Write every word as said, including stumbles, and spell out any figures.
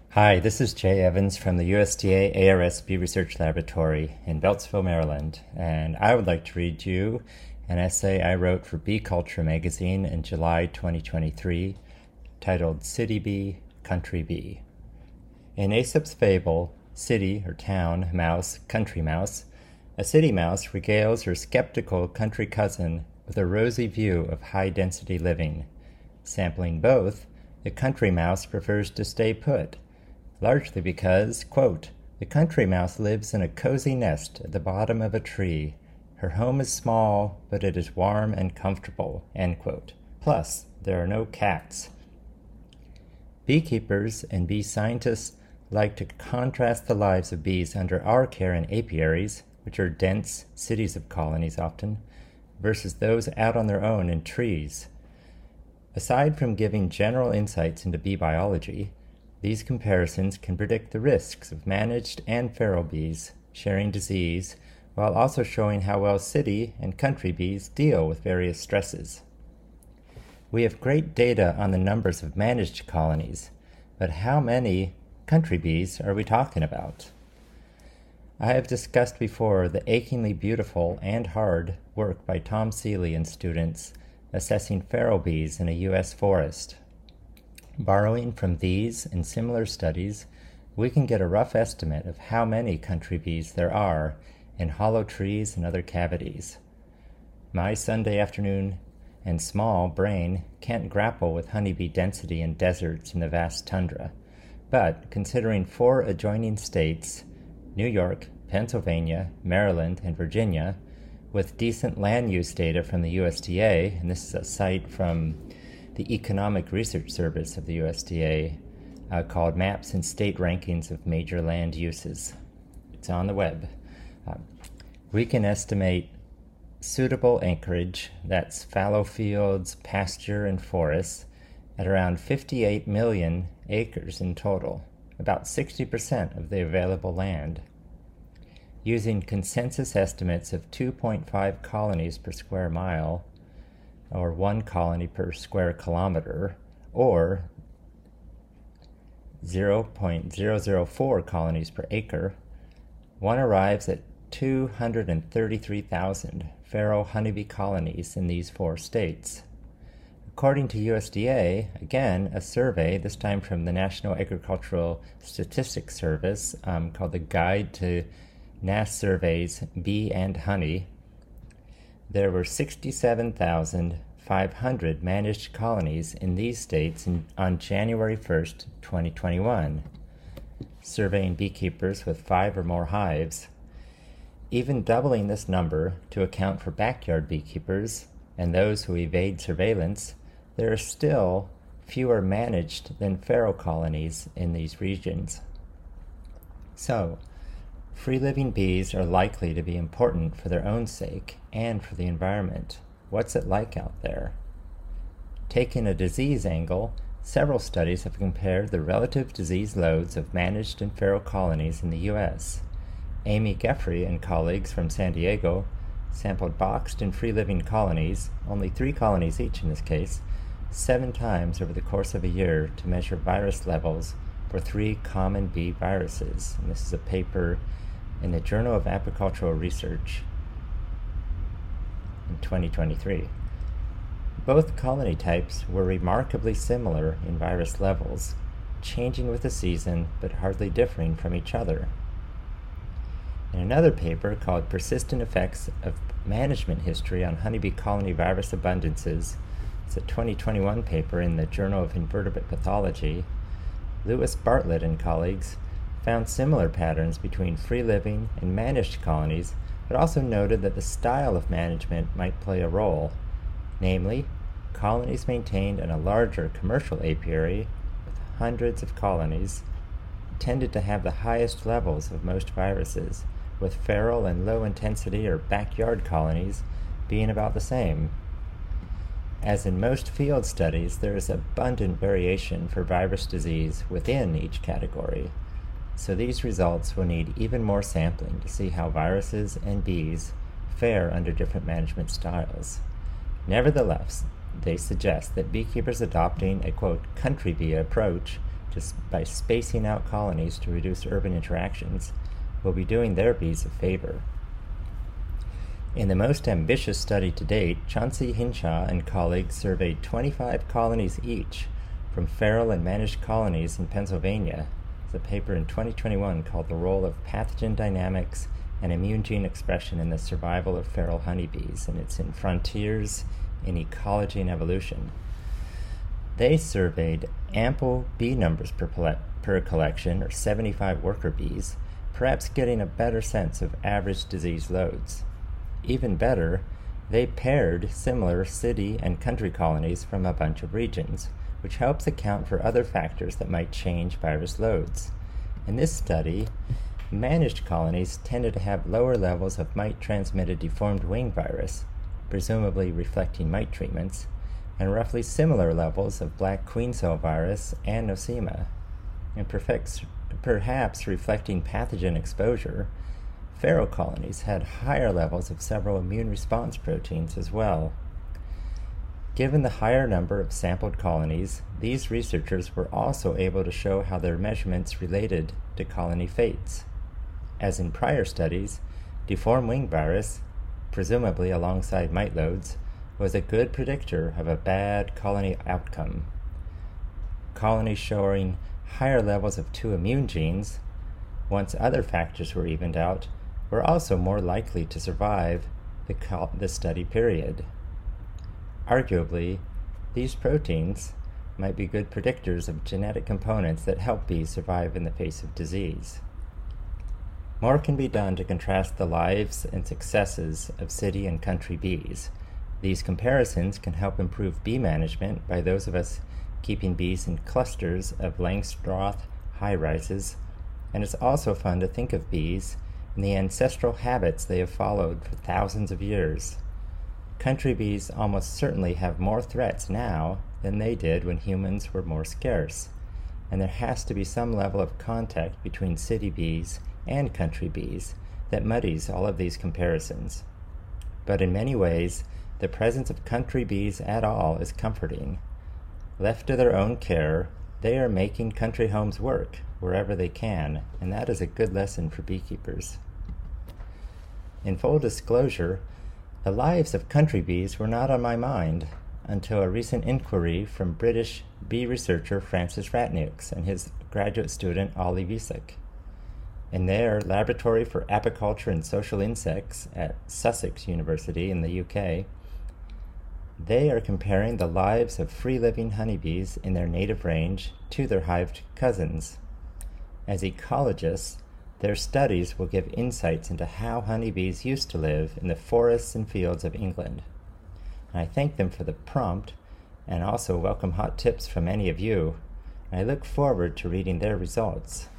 Hi, this is Jay Evans from the U S D A A R S Bee Research Laboratory in Beltsville, Maryland, and I would like to read you an essay I wrote for Bee Culture magazine in July twenty twenty-three titled City Bee, Country Bee. In Aesop's fable, City or Town Mouse, Country Mouse, a city mouse regales her skeptical country cousin with a rosy view of high-density living. Sampling both, the country mouse prefers to stay put, largely because, quote, the country mouse lives in a cozy nest at the bottom of a tree. Her home is small, but it is warm and comfortable, end quote. Plus, there are no cats. Beekeepers and bee scientists like to contrast the lives of bees under our care in apiaries, which are dense cities of colonies often, versus those out on their own in trees. Aside from giving general insights into bee biology, these comparisons can predict the risks of managed and feral bees sharing disease, while also showing how well city and country bees deal with various stresses. We have great data on the numbers of managed colonies, but how many country bees are we talking about? I have discussed before the achingly beautiful and hard work by Tom Seeley and students assessing feral bees in a U S forest. Borrowing from these and similar studies, we can get a rough estimate of how many country bees there are in hollow trees and other cavities. My Sunday afternoon and small brain can't grapple with honeybee density in deserts in the vast tundra, but considering four adjoining states, New York, Pennsylvania, Maryland, and Virginia, with decent land use data from the U S D A, and this is a site from the Economic Research Service of the U S D A, uh, called Maps and State Rankings of Major Land Uses. It's on the web. Uh, we can estimate suitable acreage, that's fallow fields, pasture, and forests, at around fifty-eight million acres in total, about sixty percent of the available land. Using consensus estimates of two point five colonies per square mile, or one colony per square kilometer, or zero point zero zero four colonies per acre, one arrives at two hundred thirty-three thousand feral honeybee colonies in these four states. According to U S D A, again, a survey, this time from the National Agricultural Statistics Service, um, called the Guide to N A S Surveys Bee and Honey, there were sixty-seven thousand five hundred managed colonies in these states in, on January first, twenty twenty-one, surveying beekeepers with five or more hives. Even doubling this number to account for backyard beekeepers and those who evade surveillance, there are still fewer managed than feral colonies in these regions. So, free-living bees are likely to be important for their own sake and for the environment. What's it like out there? Taking a disease angle, several studies have compared the relative disease loads of managed and feral colonies in the U S Amy Geffrey and colleagues from San Diego sampled boxed and free-living colonies, only three colonies each in this case, seven times over the course of a year to measure virus levels for three common bee viruses. And this is a paper in the Journal of Apicultural Research in twenty twenty-three. Both colony types were remarkably similar in virus levels, changing with the season but hardly differing from each other. In another paper called Persistent Effects of Management History on Honeybee Colony Virus Abundances, it's a twenty twenty-one paper in the Journal of Invertebrate Pathology, Lewis Bartlett and colleagues found similar patterns between free-living and managed colonies, but also noted that the style of management might play a role. Namely, colonies maintained in a larger commercial apiary with hundreds of colonies tended to have the highest levels of most viruses, with feral and low-intensity or backyard colonies being about the same. As in most field studies, there is abundant variation for virus disease within each category, so these results will need even more sampling to see how viruses and bees fare under different management styles. Nevertheless, they suggest that beekeepers adopting a, quote, country bee approach to just by spacing out colonies to reduce urban interactions, will be doing their bees a favor. In the most ambitious study to date, Chauncey Hinshaw and colleagues surveyed twenty-five colonies each from feral and managed colonies in Pennsylvania. There's a paper in twenty twenty-one called The Role of Pathogen Dynamics and Immune Gene Expression in the Survival of Feral Honeybees, and it's in Frontiers in Ecology and Evolution. They surveyed ample bee numbers per, per collection, or seventy-five worker bees, perhaps getting a better sense of average disease loads. Even better, they paired similar city and country colonies from a bunch of regions, which helps account for other factors that might change virus loads. In this study, managed colonies tended to have lower levels of mite-transmitted deformed wing virus, presumably reflecting mite treatments, and roughly similar levels of black queen cell virus and nosema. And perfects, perhaps reflecting pathogen exposure, feral colonies had higher levels of several immune response proteins as well. Given the higher number of sampled colonies, these researchers were also able to show how their measurements related to colony fates. As in prior studies, deformed wing virus, presumably alongside mite loads, was a good predictor of a bad colony outcome. Colonies showing higher levels of two immune genes, once other factors were evened out, were also more likely to survive the, col- the study period. Arguably, these proteins might be good predictors of genetic components that help bees survive in the face of disease. More can be done to contrast the lives and successes of city and country bees. These comparisons can help improve bee management by those of us keeping bees in clusters of Langstroth high-rises, and it's also fun to think of bees and the ancestral habits they have followed for thousands of years. Country bees almost certainly have more threats now than they did when humans were more scarce, and there has to be some level of contact between city bees and country bees that muddies all of these comparisons. But in many ways, the presence of country bees at all is comforting. Left to their own care, they are making country homes work wherever they can, and that is a good lesson for beekeepers. In full disclosure, the lives of country bees were not on my mind until a recent inquiry from British bee researcher Francis Ratnukes and his graduate student Ollie Wiesek. In their Laboratory for Apiculture and Social Insects at Sussex University in the U K, they are comparing the lives of free-living honeybees in their native range to their hived cousins. As ecologists, their studies will give insights into how honeybees used to live in the forests and fields of England. And I thank them for the prompt and also welcome hot tips from any of you. I look forward to reading their results.